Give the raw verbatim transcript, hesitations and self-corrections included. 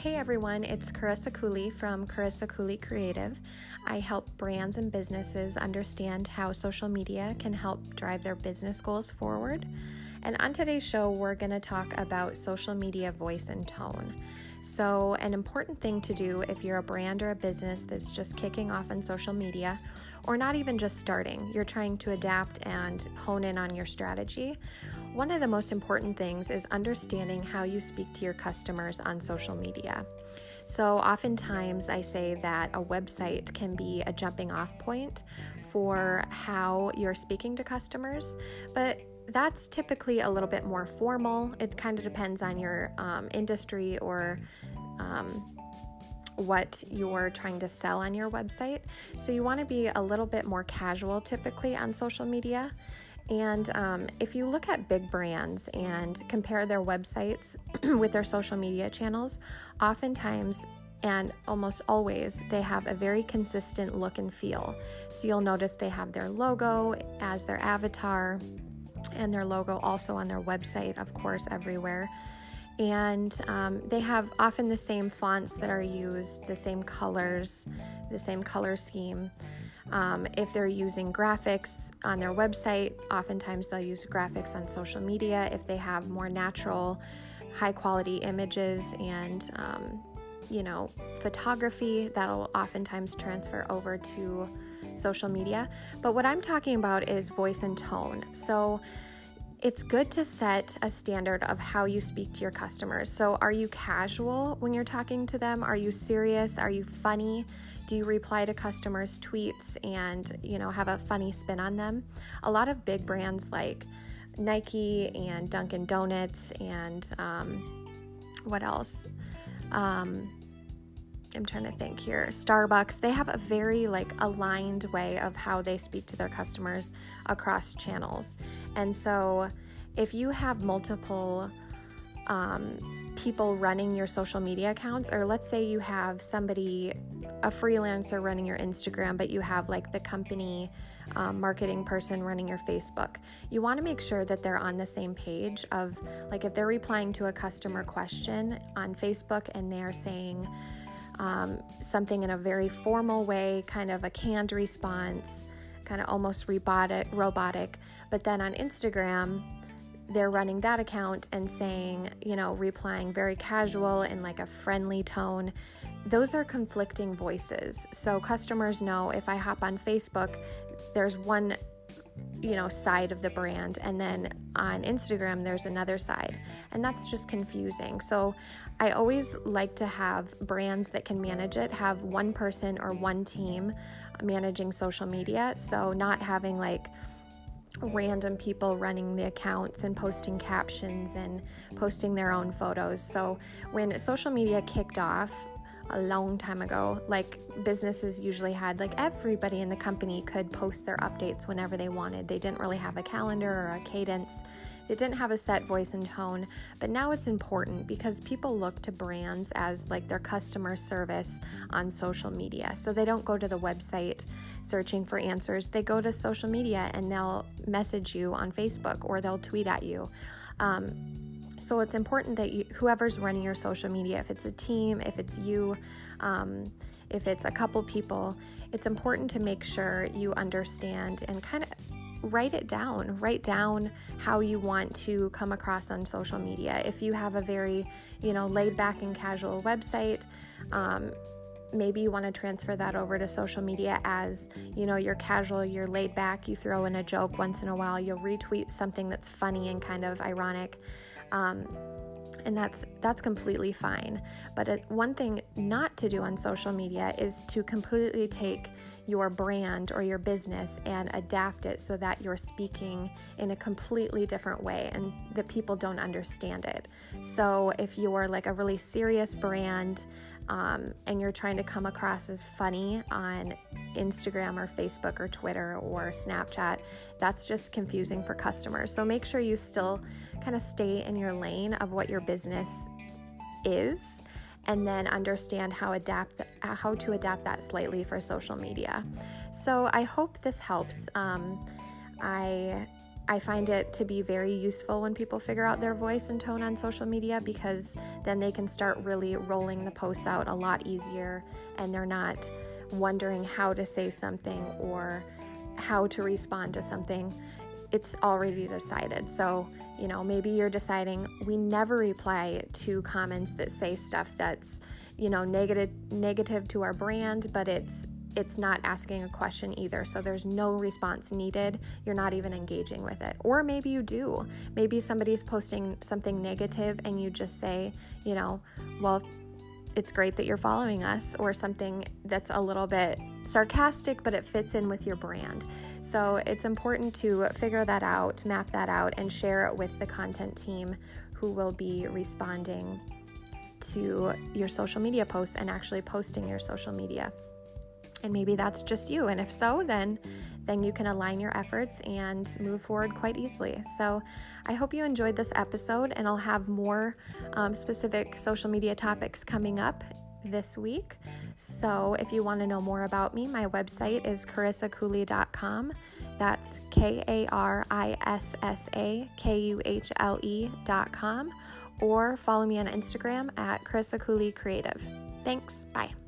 Hey everyone, it's Carissa Cooley from Carissa Cooley Creative. I help brands and businesses understand how social media can help drive their business goals forward. And on today's show, we're going to talk about social media voice and tone. So an important thing to do if you're a brand or a business that's just kicking off on social media, or not even just starting, you're trying to adapt and hone in on your strategy. One of the most important things is understanding how you speak to your customers on social media. So oftentimes I say that a website can be a jumping off point for how you're speaking to customers, but that's typically a little bit more formal. It kind of depends on your um, industry or um, what you're trying to sell on your website. So you want to be a little bit more casual typically on social media. And um, if you look at big brands and compare their websites with their social media channels, oftentimes and almost always, they have a very consistent look and feel. So you'll notice they have their logo as their avatar, and their logo also on their website, of course, everywhere. And um, they have often the same fonts that are used, the same colors, the same color scheme. Um, if they're using graphics on their website, oftentimes they'll use graphics on social media. If they have more natural, high-quality images and, um, you know, photography, that'll oftentimes transfer over to social media. But what I'm talking about is voice and tone. So it's good to set a standard of how you speak to your customers. So are you casual when you're talking to them? Are you serious? Are you funny? Do you reply to customers' tweets and, you know, have a funny spin on them? A lot of big brands like Nike and Dunkin' Donuts and um, what else? Um, I'm trying to think here. Starbucks, they have a very like aligned way of how they speak to their customers across channels. And so if you have multiple um, people running your social media accounts, or let's say you have somebody, a freelancer running your Instagram, but you have like the company um, marketing person running your Facebook, you want to make sure that they're on the same page of like if they're replying to a customer question on Facebook and they're saying, Um, something in a very formal way, kind of a canned response, kind of almost robotic, robotic. But then on Instagram, they're running that account and saying, you know, replying very casual in like a friendly tone. Those are conflicting voices. So customers know if I hop on Facebook, there's one you know, side of the brand, and then on Instagram there's another side, and that's just confusing. So I always like to have brands that can manage it, have one person or one team managing social media, so not having like random people running the accounts and posting captions and posting their own photos. So when social media kicked off a long time ago, like businesses usually had like everybody in the company could post their updates whenever they wanted. They didn't really have a calendar or a cadence. They didn't have a set voice and tone, but now it's important because people look to brands as like their customer service on social media. So they don't go to the website searching for answers. They go to social media and they'll message you on Facebook or they'll tweet at you. Um, So it's important that you, whoever's running your social media, if it's a team, if it's you, um, if it's a couple people, it's important to make sure you understand and kind of write it down. Write down how you want to come across on social media. If you have a very, you know, laid back and casual website, um, maybe you want to transfer that over to social media as, you know, you're casual, you're laid back, you throw in a joke once in a while, you'll retweet something that's funny and kind of ironic. Um, and that's that's completely fine. But uh, one thing not to do on social media is to completely take your brand or your business and adapt it so that you're speaking in a completely different way and that people don't understand it. So if you're like a really serious brand, Um, and you're trying to come across as funny on Instagram or Facebook or Twitter or Snapchat, that's just confusing for customers. So make sure you still kind of stay in your lane of what your business is, and then understand how adapt how to adapt that slightly for social media. So I hope this helps. Um, I I find it to be very useful when people figure out their voice and tone on social media, because then they can start really rolling the posts out a lot easier, and they're not wondering how to say something or how to respond to something. It's already decided. So, you know, maybe you're deciding we never reply to comments that say stuff that's, you know, negative negative to our brand, but it's it's not asking a question either. So there's no response needed. You're not even engaging with it. Or maybe you do. Maybe somebody's posting something negative and you just say, you know, well, it's great that you're following us, or something that's a little bit sarcastic, but it fits in with your brand. So it's important to figure that out, map that out, and share it with the content team who will be responding to your social media posts and actually posting your social media. And maybe that's just you. And if so, then then you can align your efforts and move forward quite easily. So I hope you enjoyed this episode, and I'll have more um, specific social media topics coming up this week. So if you want to know more about me, my website is karissa cooley dot com. That's K A R I S S A K U H L E dot com. Or follow me on Instagram at Karissa Cooley Creative. Thanks. Bye.